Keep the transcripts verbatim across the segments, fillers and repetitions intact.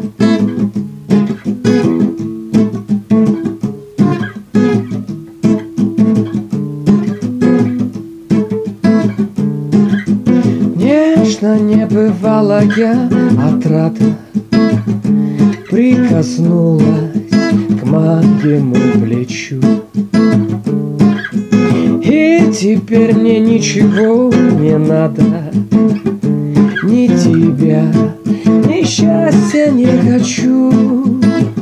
Нежно небывалая отрада прикоснулась к моему плечу, и теперь мне ничего не надо, ни тебя, ни счастья не хочу.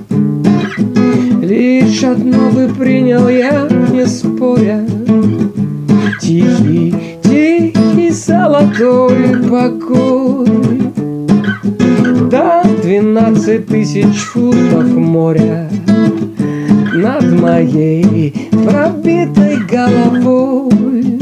Лишь одно бы принял я, не споря: тихий, тихий золотой покой до двенадцать тысяч футов моря над моей пробитой головой.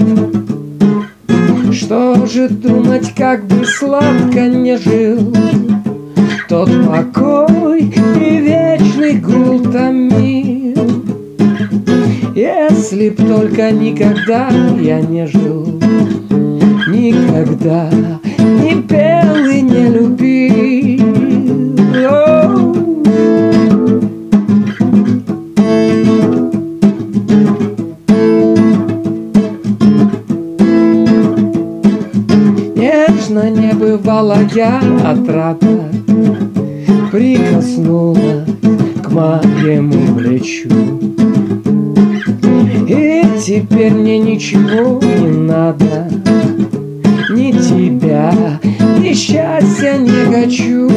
Что же думать, как бы сладко не жил тот покой и вечный гул томил, если б только никогда я не жил, никогда не пел и не любил. О! Нежно небывалая отрада прикоснулась к моему плечу, и теперь мне ничего не надо, ни тебя, ни счастья не хочу.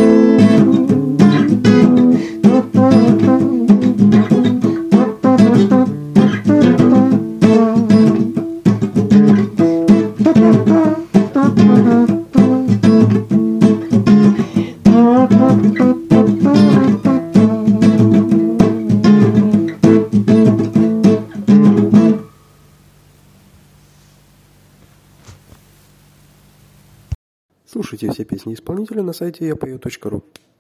Слушайте все песни исполнителя на сайте я пою точка ру.